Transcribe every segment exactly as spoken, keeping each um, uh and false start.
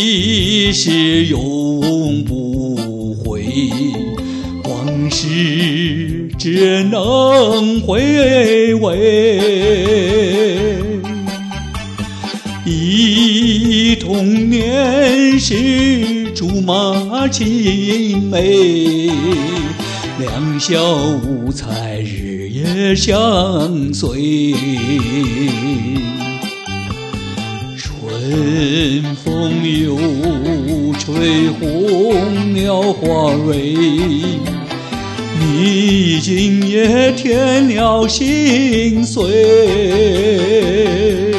已是永不回，往事只能回味。忆童年时竹马青梅，两小无猜日夜相随。春风又吹红鸟花蕊，你今也添了心碎。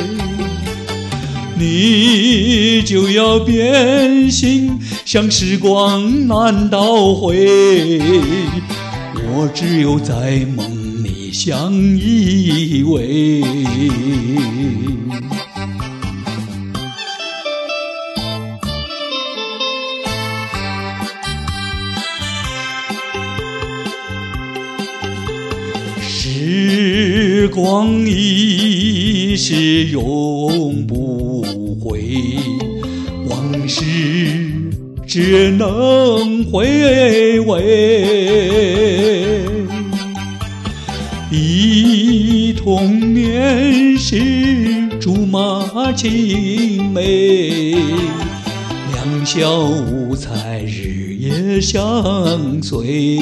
你就要变心，像时光难倒回，我只有在梦里相依偎。时光已是永不回，往事只能回味。忆童年时竹马青梅，两小无猜日夜相随。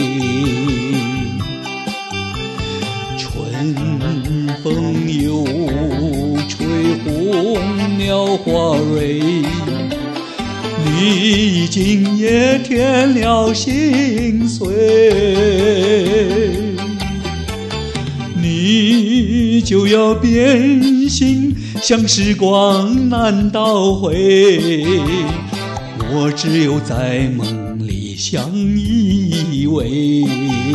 春风又吹红鸟花蕊，你今也添了心碎。你就要变心，像时光难倒回，我只有在梦里相依偎。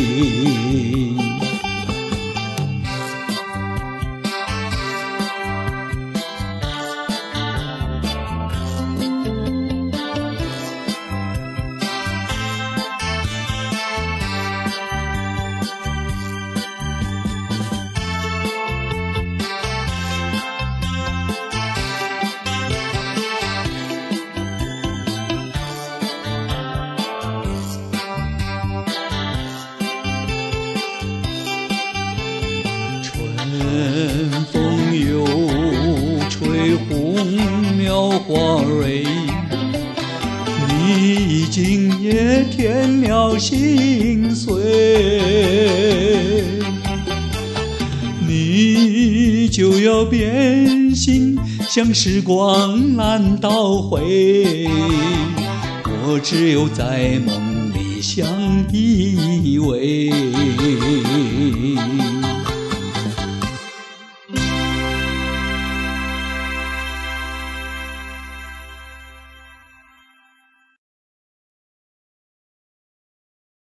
春风又吹红鸟花蕊，你今也添了心碎。你就要变心，像时光难倒回，我只有在梦里相依偎。